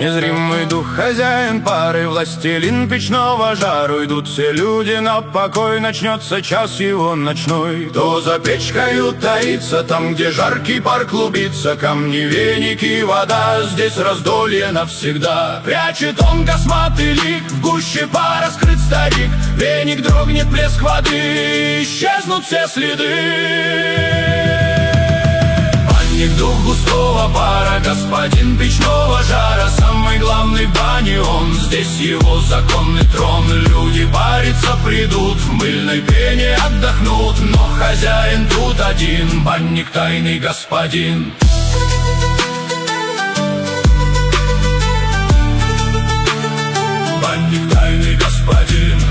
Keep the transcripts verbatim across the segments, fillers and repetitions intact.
Незримый дух, хозяин пары, властелин печного жару. Идут все люди на покой, начнется час его ночной. Кто за печкою таится, там, где жаркий пар клубится, камни, веники, вода, здесь раздолье навсегда. Прячет он косматый лик, в гуще пара скрыт старик. Веник дрогнет, плеск воды, исчезнут все следы. Дух густого пара, господин печного жара, самый главный в бане он, здесь его законный трон. Люди париться придут, в мыльной пене отдохнут, но хозяин тут один, банник тайный господин. Банник тайный господин.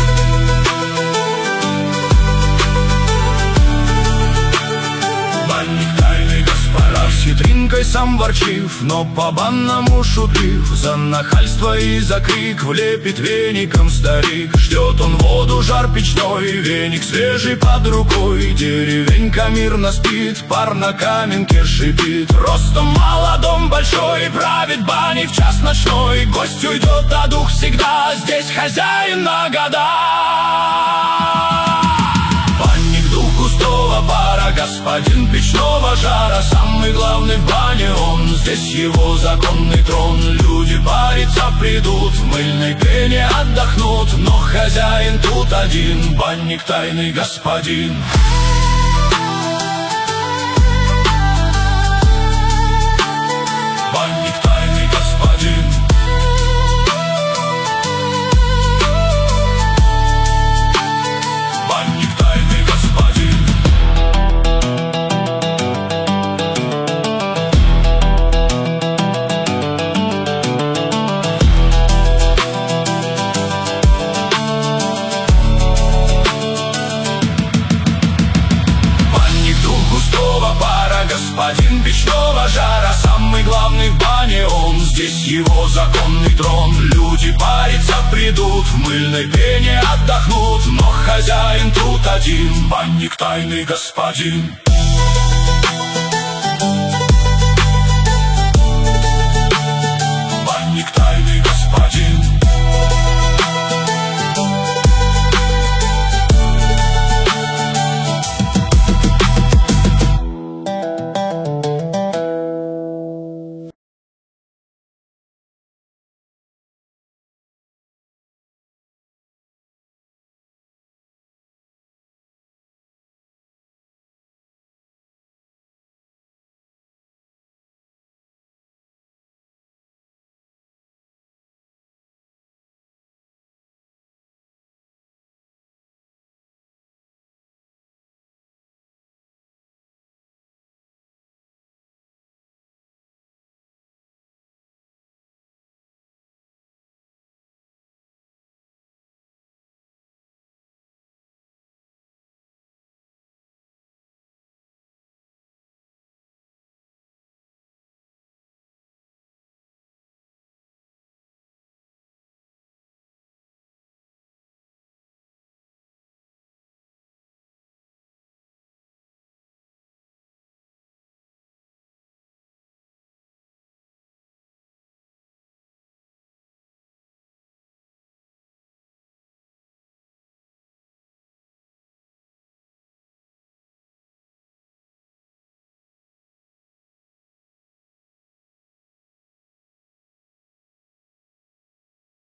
Хитринкой сам ворчив, но по-банному шутлив, за нахальство и за крик влепит веником старик. Ждет он воду, жар печной, веник свежий под рукой. Деревенька мирно спит, пар на каменке шипит. Ростом мало, дом большой, правит бани в час ночной. Гость уйдет, а дух всегда, здесь хозяин на года. Господин печного жара, самый главный в бане он, здесь его законный трон. Люди париться придут, в мыльной пене отдохнут, но хозяин тут один, банник тайный господин. Банник тайный господин. Банник тайный господин. Господин печного жара, самый главный в бане он, здесь его законный трон. Люди париться придут, в мыльной пене отдохнут, но хозяин тут один, банник тайный господин.